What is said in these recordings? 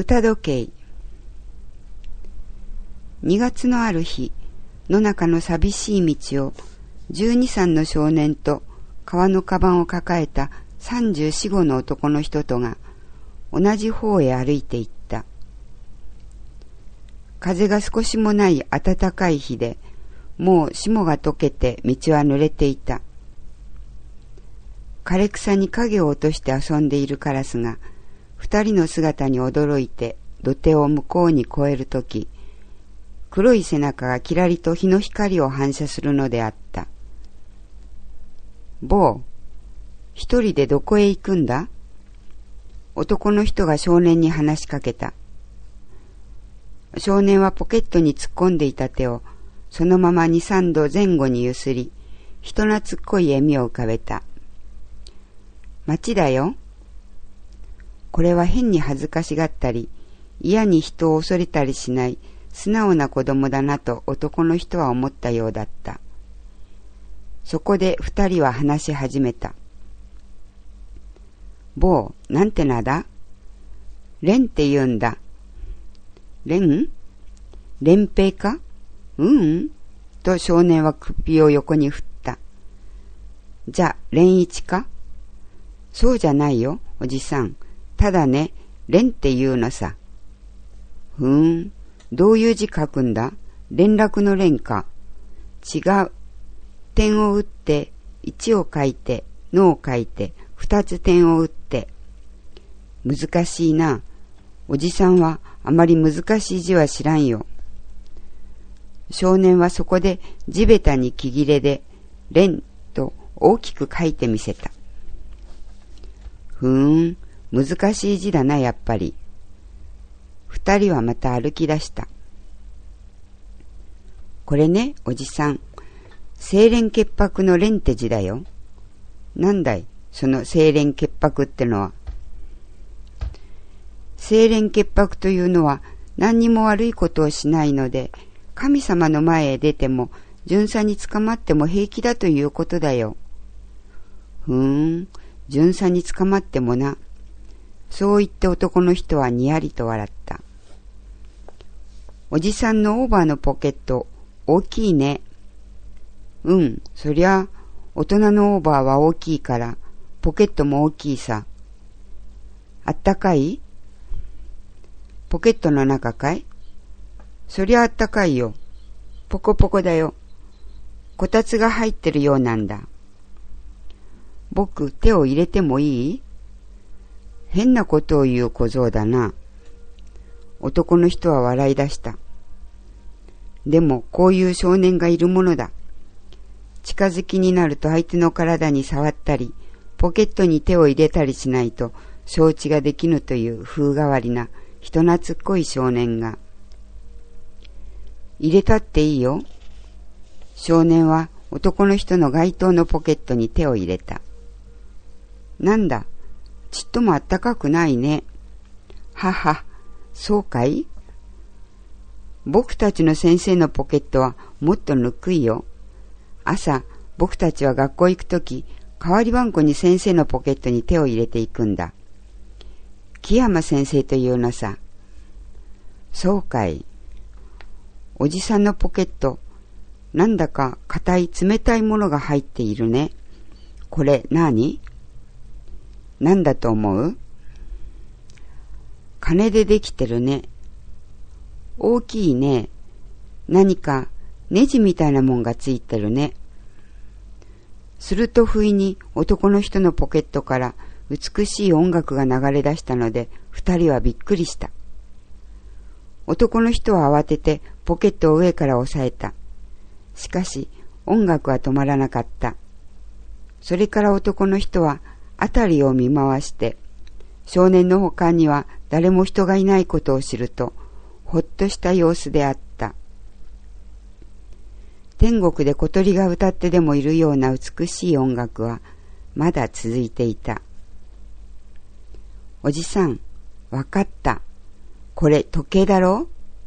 歌時計。2月のある日、野中の寂しい道を12、3の少年と革のカバンを抱えた34、5の男の人とが同じ方へ歩いていった。風が少しもない暖かい日で、もう霜が溶けて道は濡れていた。枯れ草に影を落として遊んでいるカラスが、二人の姿に驚いて土手を向こうに越えるとき、黒い背中がきらりと日の光を反射するのであった。坊、一人でどこへ行くんだ？男の人が少年に話しかけた。少年はポケットに突っ込んでいた手をそのまま2、3度前後にゆすり、人懐っこい笑みを浮かべた。町だよ。これは変に恥ずかしがったり、嫌に人を恐れたりしない素直な子供だなと男の人は思ったようだった。そこで二人は話し始めた。坊、なんて名だ？蓮って言うんだ。蓮？蓮平か？と少年は首を横に振った。じゃ、蓮一か？そうじゃないよ、おじさん。ただね、蓮って言うのさ。どういう字書くんだ？連絡の連か。違う。点を打って、1を書いて、のを書いて、2つ点を打って。難しいな。おじさんはあまり難しい字は知らんよ。少年はそこで地べたに木切れで、連と大きく書いてみせた。難しい字だな、やっぱり。二人はまた歩き出した。これね、おじさん。清廉潔白の蓮って字だよ。なんだい、その清廉潔白ってのは。清廉潔白というのは何にも悪いことをしないので、神様の前へ出ても巡査に捕まっても平気だということだよ。巡査に捕まってもな。そう言って男の人はにやりと笑った。おじさんのオーバーのポケット、大きいね。そりゃ、大人のオーバーは大きいから、ポケットも大きいさ。あったかい？ポケットの中かい？そりゃあったかいよ。ポコポコだよ。こたつが入ってるようなんだ。僕、手を入れてもいい？変なことを言う小僧だな。男の人は笑い出した。でも、こういう少年がいるものだ。近づきになると相手の体に触ったり、ポケットに手を入れたりしないと承知ができぬという風変わりな人懐っこい少年が。入れたっていいよ。少年は男の人の街灯のポケットに手を入れた。なんだ、ちっともあったかくないね。はは、そうかい？僕たちの先生のポケットはもっとぬくいよ。朝、僕たちは学校行くとき、代わりばんこに先生のポケットに手を入れていくんだ。木山先生というのさ。そうかい。おじさんのポケット、なんだか硬い冷たいものが入っているね。これ何？なんだと思う？金でできてるね。大きいね。何かネジみたいなもんがついてるね。すると不意に男の人のポケットから美しい音楽が流れ出したので二人はびっくりした。男の人は慌ててポケットを上から押さえた。しかし音楽は止まらなかった。それから男の人は辺りを見回して少年の他には誰も人がいないことを知るとほっとした様子であった。天国で小鳥が歌ってでもいるような美しい音楽はまだ続いていた。おじさん、わかった。これ時計だろ？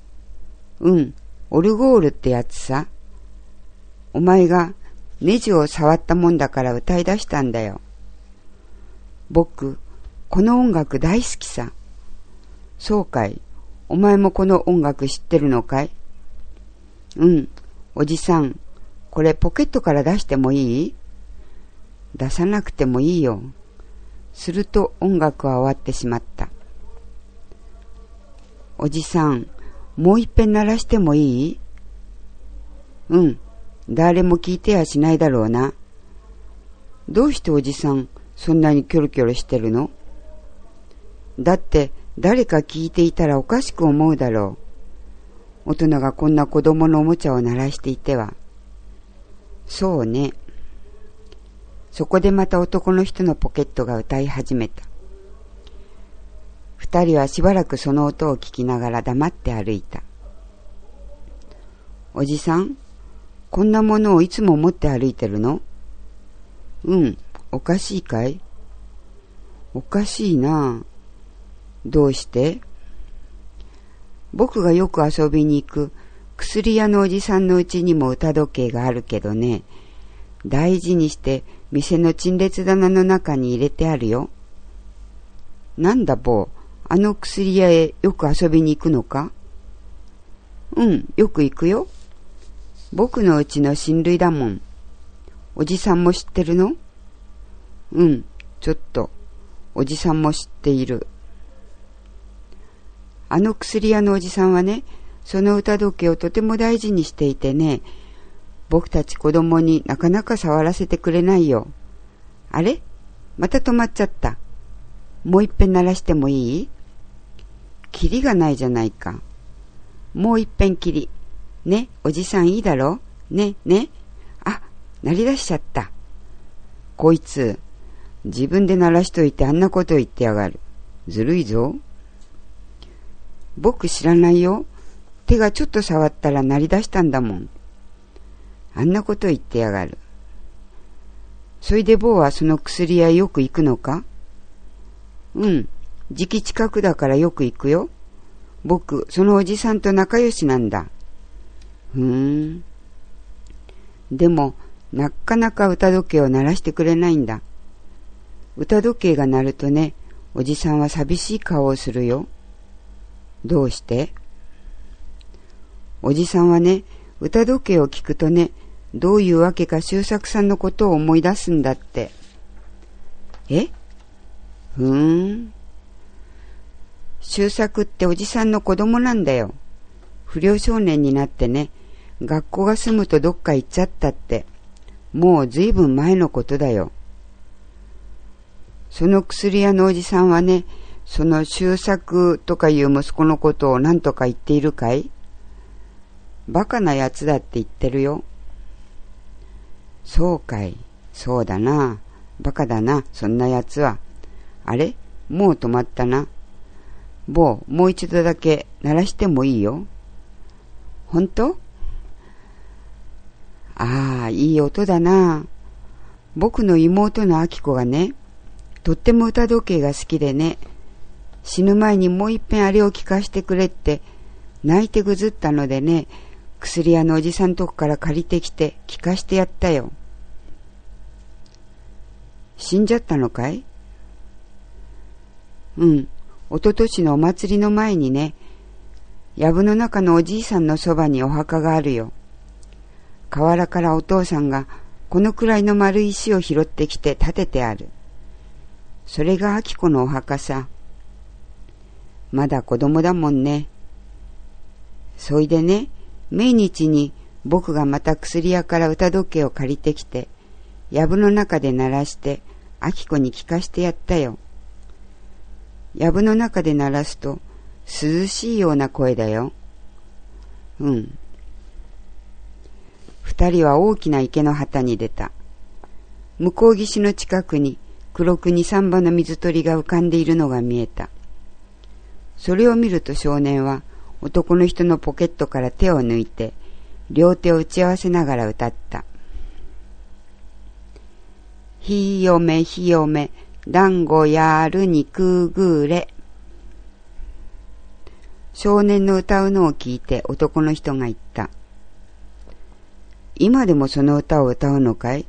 オルゴールってやつさ。お前がネジを触ったもんだから歌い出したんだよ。僕、この音楽大好きさ。 そうかい。お前もこの音楽知ってるのかい？うん、おじさん、これポケットから出してもいい？出さなくてもいいよ。すると音楽は終わってしまった。おじさん、もう一遍鳴らしてもいい？うん、誰も聞いてやしないだろうな。どうしておじさん、そんなにキョロキョロしてるの？だって誰か聞いていたらおかしく思うだろう。大人がこんな子供のおもちゃを鳴らしていては。そうね。そこでまた男の人のポケットが歌い始めた。二人はしばらくその音を聞きながら黙って歩いた。おじさん、こんなものをいつも持って歩いてるの？うん、おかしいかい？おかしいな。どうして？僕がよく遊びに行く薬屋のおじさんのうちにも歌時計があるけどね、大事にして店の陳列棚の中に入れてあるよ。なんだ坊、あの薬屋へよく遊びに行くのか？うん、よく行くよ。僕のうちの親類だもん。おじさんも知ってるの？うん、ちょっと。おじさんも知っている。あの薬屋のおじさんはね、その歌時計をとても大事にしていてね、僕たち子供になかなか触らせてくれないよ。あれ？また止まっちゃった。もう一遍鳴らしてもいい？キリがないじゃないか。もう一遍キリ。ね、おじさんいいだろ？ね、ね。あ、鳴り出しちゃった。こいつ、自分で鳴らしといてあんなこと言ってやがる。ずるいぞ。僕知らないよ。手がちょっと触ったら鳴り出したんだもん。あんなこと言ってやがる。それで坊はその薬屋へよく行くのか？うん、じき近くだからよく行くよ。僕、そのおじさんと仲良しなんだ。でも、なかなか歌時計を鳴らしてくれないんだ。歌時計が鳴るとね、おじさんは寂しい顔をするよ。どうして？おじさんはね、歌時計を聞くとね、どういうわけか周作さんのことを思い出すんだって。え？周作っておじさんの子供なんだよ。不良少年になってね、学校が済むとどっか行っちゃったって。もうずいぶん前のことだよ。その薬屋のおじさんはね、その周作とかいう息子のことを何とか言っているかい？バカなやつだって言ってるよ。そうかい。そうだな。バカだな、そんなやつは。あれ？もう止まったな。坊、もう一度だけ鳴らしてもいいよ。ほんと？ああ、いい音だな。僕の妹の秋子がね、とっても歌時計が好きでね、死ぬ前にもう一遍あれを聞かしてくれって泣いてぐずったのでね、薬屋のおじさんとこから借りてきて聞かしてやったよ。死んじゃったのかい？うん、おととしのお祭りの前にね、藪の中のおじいさんのそばにお墓があるよ。河原からお父さんがこのくらいの丸い石を拾ってきて建ててある。それが秋子のお墓さ。まだ子供だもんね。そいでね、命日に僕がまた薬屋から歌時計を借りてきて、藪の中で鳴らして秋子に聞かしてやったよ。藪の中で鳴らすと涼しいような声だよ。うん。二人は大きな池の旗に出た。向こう岸の近くに黒く2、3羽の水鳥が浮かんでいるのが見えた。それを見ると少年は男の人のポケットから手を抜いて、両手を打ち合わせながら歌った。ひよめひよめ、団子やるにくぐれ。少年の歌うのを聞いて男の人が言った。今でもその歌を歌うのかい？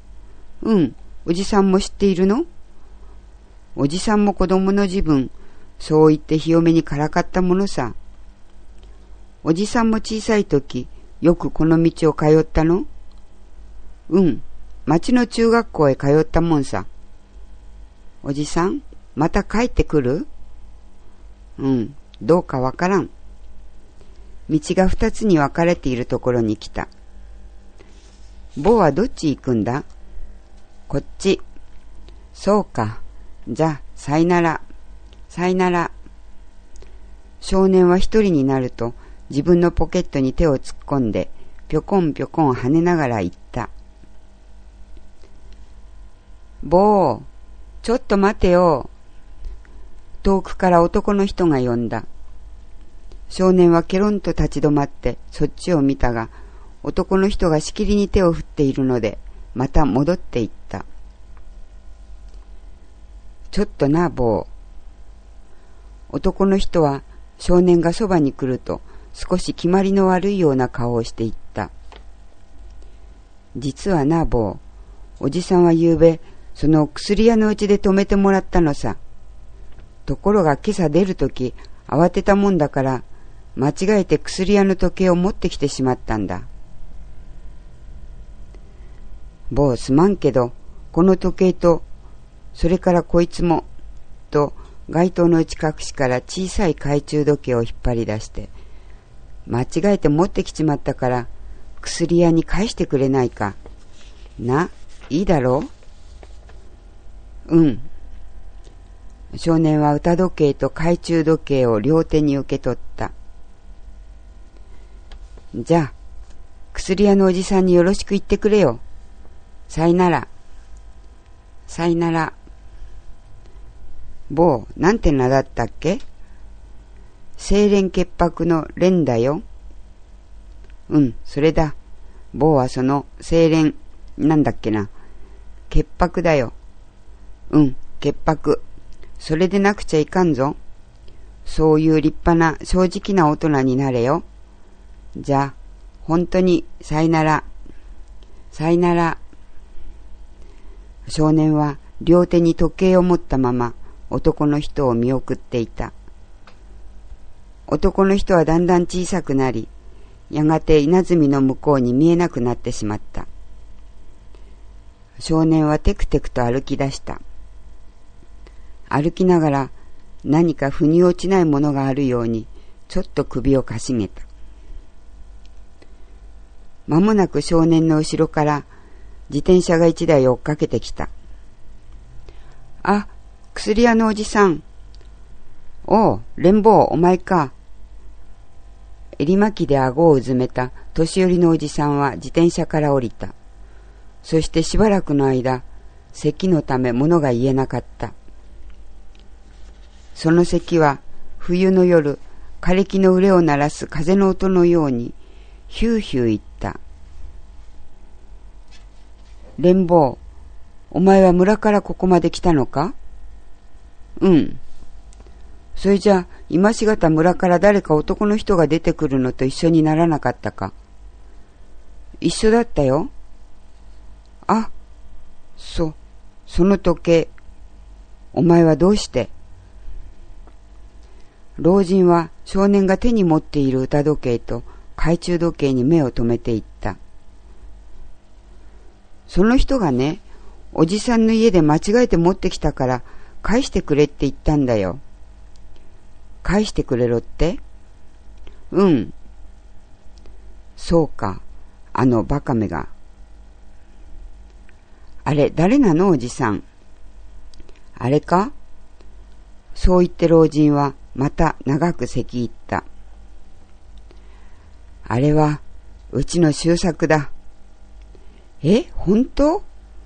うん、おじさんも知っているの？おじさんも子供の時分、 そう言って日嫁にからかったものさ。おじさんも小さい時、よくこの道を通ったの？うん、町の中学校へ通ったもんさ。おじさん、また帰ってくる？うん、どうかわからん。道が二つに分かれているところに来た。坊はどっち行くんだ？こっち。そうか。じゃあ、さいなら。さいなら。少年は一人になると、自分のポケットに手を突っ込んで、ぴょこんぴょこん跳ねながら言った。坊、ちょっと待てよ。遠くから男の人が呼んだ。少年はケロンと立ち止まってそっちを見たが、男の人がしきりに手を振っているので、また戻っていった。ちょっとな、坊。男の人は少年がそばに来ると少し決まりの悪いような顔をしていった。実はな、坊、おじさんはゆうべその薬屋のうちで泊めてもらったのさ。ところが今朝出るとき慌てたもんだから間違えて薬屋の時計を持ってきてしまったんだ。坊、すまんけどこの時計とそれからこいつもと街灯の内隠しから小さい懐中時計を引っ張り出して、間違えて持ってきちまったから薬屋に返してくれないか。な、いいだろう？うん。少年は歌時計と懐中時計を両手に受け取った。じゃあ、薬屋のおじさんによろしく言ってくれよ。さいなら。さいなら。坊、なんて名だったっけ？清廉潔白の蓮だよ。うん、それだ。坊はその清廉、なんだっけな。潔白だよ。うん、潔白。それでなくちゃいかんぞ。そういう立派な正直な大人になれよ。じゃあ、本当にさいなら。さいなら。少年は両手に時計を持ったまま男の人を見送っていた。男の人はだんだん小さくなり、やがて稲積の向こうに見えなくなってしまった。少年はテクテクと歩き出した。歩きながら何か腑に落ちないものがあるようにちょっと首をかしげた。まもなく少年の後ろから自転車が一台追っかけてきた。あ、薬屋のおじさん。おう、連坊、お前か。襟巻きで顎をうずめた年寄りのおじさんは自転車から降りた。そしてしばらくの間、咳のため物が言えなかった。その咳は冬の夜、枯れ木の憂を鳴らす風の音のようにヒューヒュー言った。連坊、お前は村からここまで来たのか？うん。それじゃ今しがた村から誰か男の人が出てくるのと一緒にならなかったか？一緒だったよ。あ、その時計、お前はどうして？老人は少年が手に持っている歌時計と懐中時計に目を留めていった。その人がね、おじさんの家で間違えて持ってきたから返してくれって言ったんだよ。返してくれろって？うん。そうか、あのバカめが。あれ、誰なのおじさん。あれか？そう言って老人はまた長く咳入った。あれはうちの周作だ。え、本当？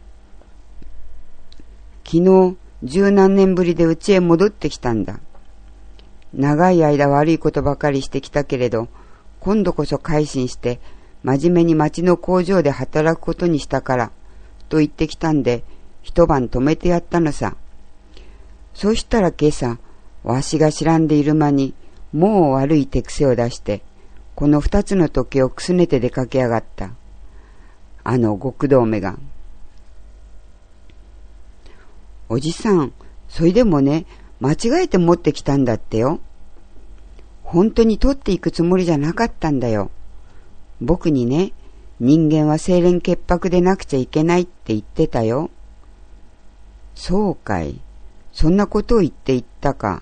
昨日十何年ぶりでうちへ戻ってきたんだ。長い間悪いことばかりしてきたけれど、今度こそ改心して真面目に町の工場で働くことにしたからと言ってきたんで、一晩泊めてやったのさ。そうしたら今朝、わしが知らんでいる間にもう悪い手癖を出して、この二つの時計をくすねて出かけやがった。あの極道めが。おじさん、それでもね、 間違えて持ってきたんだってよ。本当に取っていくつもりじゃなかったんだよ。僕にね、人間は清廉潔白でなくちゃいけないって言ってたよ。そうかい。そんなことを言って言ったか。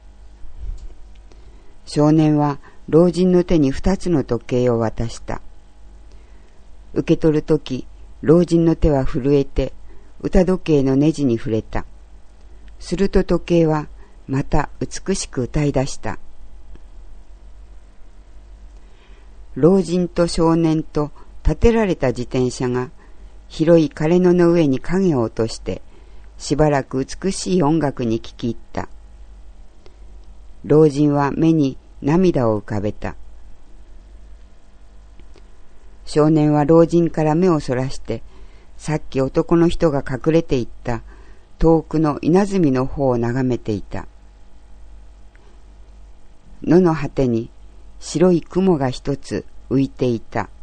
少年は老人の手に2つの時計を渡した。受け取るとき、老人の手は震えて、歌時計のネジに触れた。すると時計はまた美しく歌い出した。老人と少年と立てられた自転車が広い枯れ野の上に影を落としてしばらく美しい音楽に聞き入った。老人は目に涙を浮かべた。少年は老人から目をそらしてさっき男の人が隠れていった遠くの稲積の方を眺めていた。野の果てに白い雲が一つ浮いていた。